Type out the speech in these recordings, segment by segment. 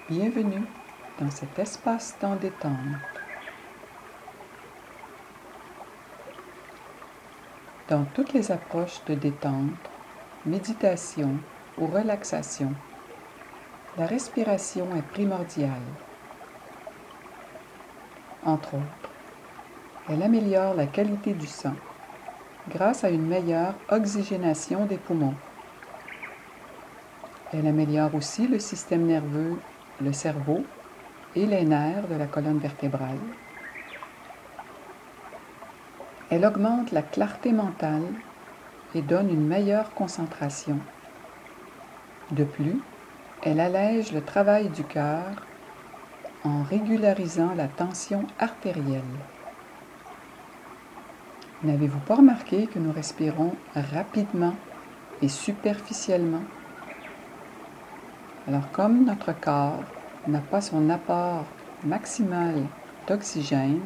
Bienvenue dans cet espace-temps détente. Dans toutes les approches de détente, méditation ou relaxation, la respiration est primordiale. Entre autres, elle améliore la qualité du sang grâce à une meilleure oxygénation des poumons. Elle améliore aussi le système nerveux, le cerveau et les nerfs de la colonne vertébrale. Elle augmente la clarté mentale et donne une meilleure concentration. De plus, elle allège le travail du cœur en régularisant la tension artérielle. N'avez-vous pas remarqué que nous respirons rapidement et superficiellement? Alors, comme notre corps n'a pas son apport maximal d'oxygène,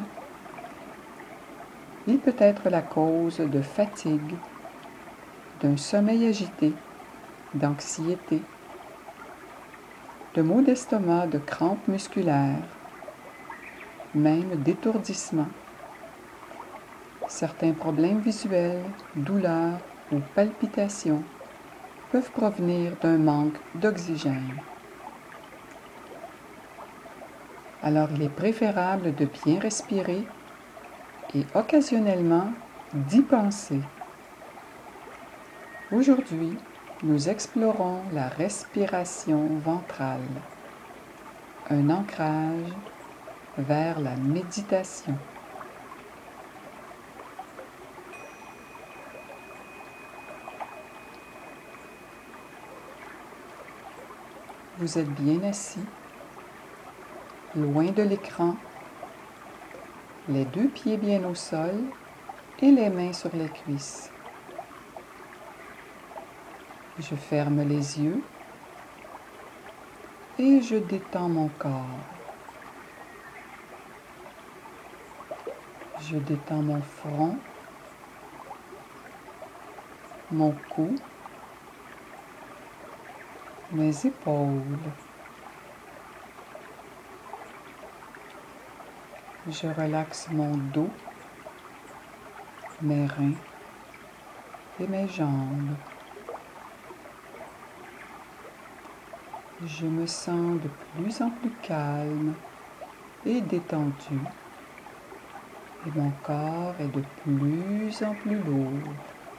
il peut être la cause de fatigue, d'un sommeil agité, d'anxiété, de maux d'estomac, de crampes musculaires, même d'étourdissement. Certains problèmes visuels, douleurs ou palpitations peuvent provenir d'un manque d'oxygène. Alors il est préférable de bien respirer et occasionnellement d'y penser. Aujourd'hui, nous explorons la respiration ventrale, un ancrage vers la méditation. Vous êtes bien assis, loin de l'écran, les deux pieds bien au sol et les mains sur les cuisses. Je ferme les yeux et je détends mon corps. Je détends mon front, mon cou, mes épaules. Je relaxe mon dos, mes reins et mes jambes. Je me sens de plus en plus calme et détendu. Et mon corps est de plus en plus lourd.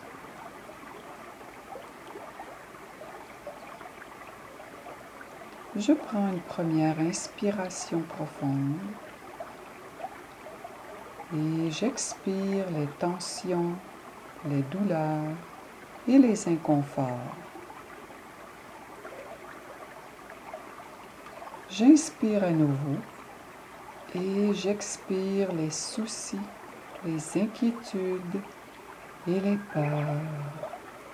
Je prends une première inspiration profonde et j'expire les tensions, les douleurs et les inconforts. J'inspire à nouveau et j'expire les soucis, les inquiétudes et les peurs.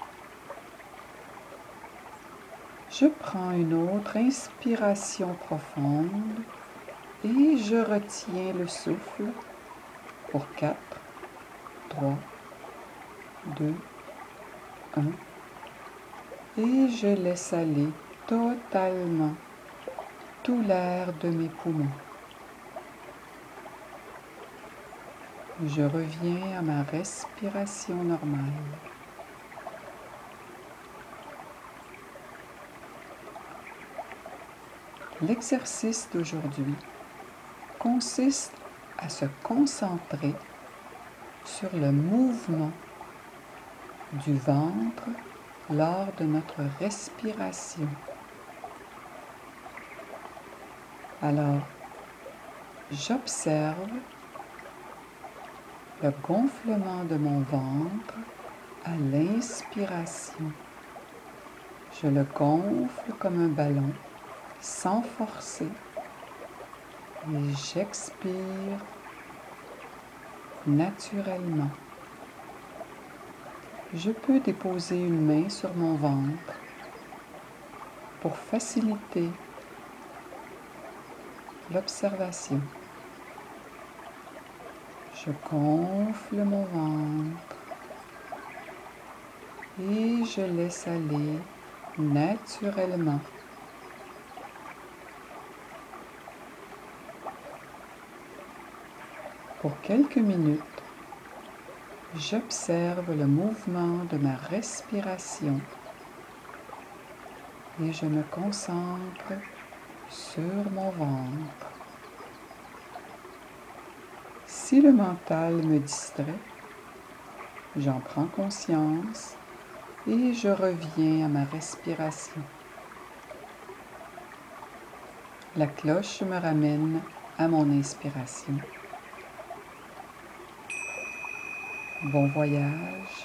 Je prends une autre inspiration profonde et je retiens le souffle pour 4, 3, 2, 1 et je laisse aller totalement tout l'air de mes poumons. Je reviens à ma respiration normale. L'exercice d'aujourd'hui consiste à se concentrer sur le mouvement du ventre lors de notre respiration. Alors, j'observe le gonflement de mon ventre à l'inspiration. Je le gonfle comme un ballon, sans forcer, et j'expire naturellement. Je peux déposer une main sur mon ventre pour faciliter l'observation. Je gonfle mon ventre et je laisse aller naturellement. Pour quelques minutes, j'observe le mouvement de ma respiration et je me concentre sur mon ventre. Si le mental me distrait, j'en prends conscience et je reviens à ma respiration. La cloche me ramène à mon inspiration. Bon voyage.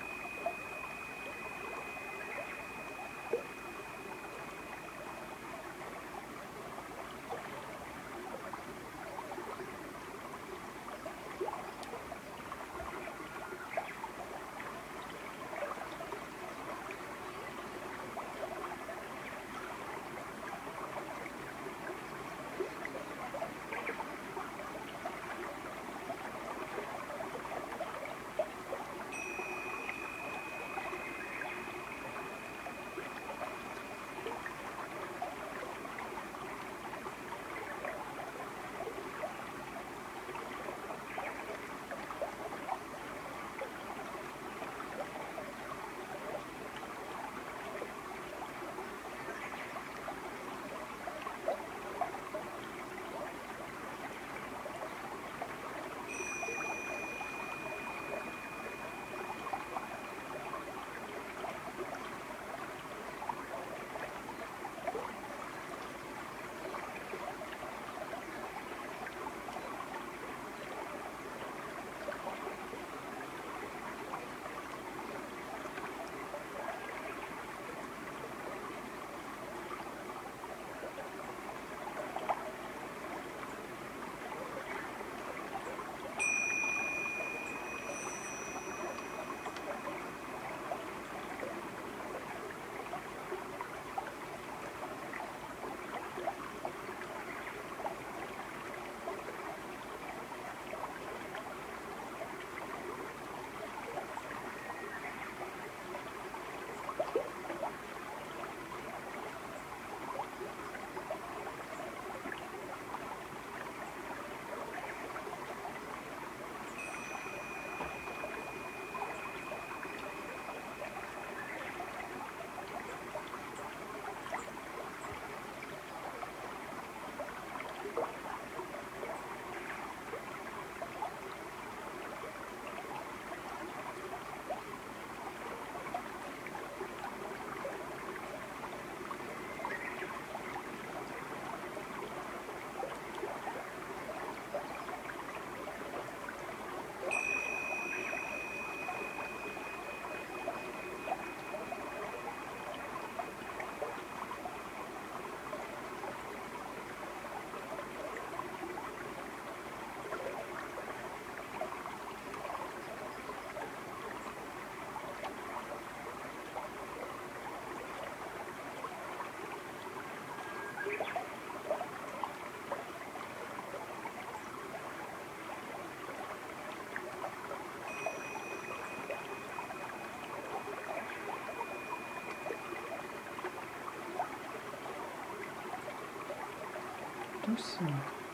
Doucement,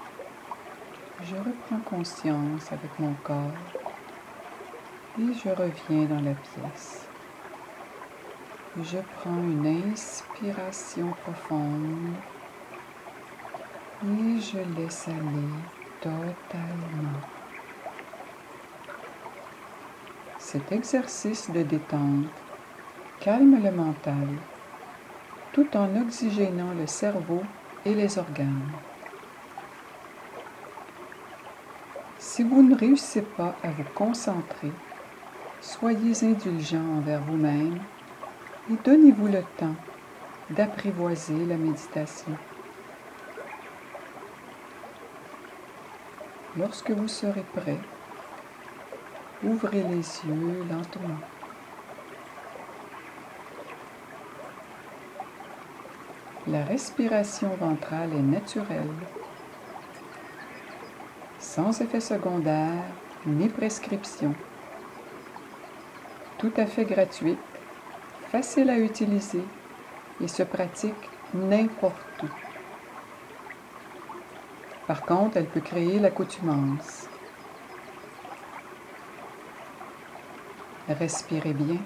je reprends conscience avec mon corps et je reviens dans la pièce. Je prends une inspiration profonde et je laisse aller totalement. Cet exercice de détente calme le mental tout en oxygénant le cerveau et les organes. Si vous ne réussissez pas à vous concentrer, soyez indulgent envers vous-même et donnez-vous le temps d'apprivoiser la méditation. Lorsque vous serez prêt, ouvrez les yeux lentement. La respiration ventrale est naturelle, sans effet secondaire ni prescription. Tout à fait gratuite, facile à utiliser et se pratique n'importe où. Par contre, elle peut créer l'accoutumance. Respirez bien.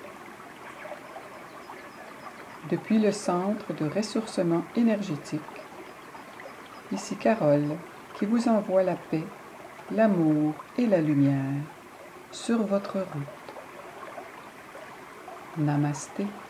Depuis le centre de ressourcement énergétique, ici Carole qui vous envoie la paix, l'amour et la lumière sur votre route. Namasté.